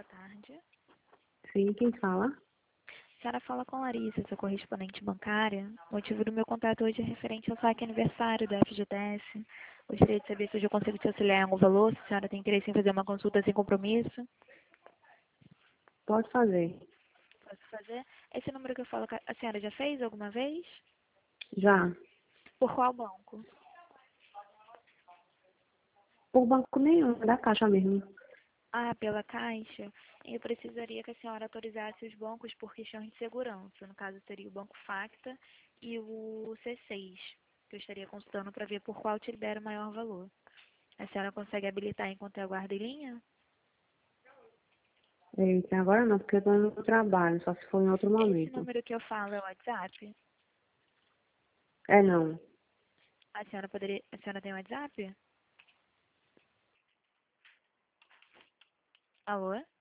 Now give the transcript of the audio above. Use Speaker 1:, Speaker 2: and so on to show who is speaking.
Speaker 1: tarde.
Speaker 2: Sim, quem fala?
Speaker 1: A senhora fala com Larissa, sua correspondente bancária. O motivo do meu contato hoje é referente ao saque aniversário da FGTS. Gostaria de saber se hoje eu consigo te auxiliar em algum valor, se a senhora tem interesse em fazer uma consulta sem compromisso.
Speaker 2: Pode fazer.
Speaker 1: Posso fazer? Esse número que eu falo, a senhora já fez alguma vez?
Speaker 2: Já.
Speaker 1: Por qual banco?
Speaker 2: Por banco nenhum, da Caixa mesmo.
Speaker 1: Ah, pela Caixa. Eu precisaria que a senhora autorizasse os bancos por questão de segurança. No caso, seria o Banco Facta e o C6, que eu estaria consultando para ver por qual te libera o maior valor. A senhora consegue habilitar enquanto eu aguardo em linha?
Speaker 2: Eita, agora não, porque eu tô no trabalho, só se for em outro
Speaker 1: Esse
Speaker 2: momento.
Speaker 1: número que eu falo é o WhatsApp?
Speaker 2: É não.
Speaker 1: A senhora tem WhatsApp? Alô?